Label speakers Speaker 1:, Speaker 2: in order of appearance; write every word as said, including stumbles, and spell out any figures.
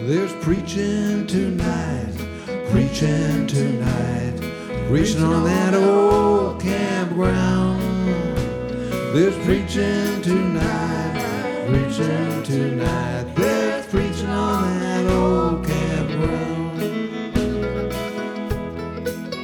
Speaker 1: There's preaching tonight, preaching tonight, preaching on that old campground. There's preaching tonight, preaching tonight, there's preaching on that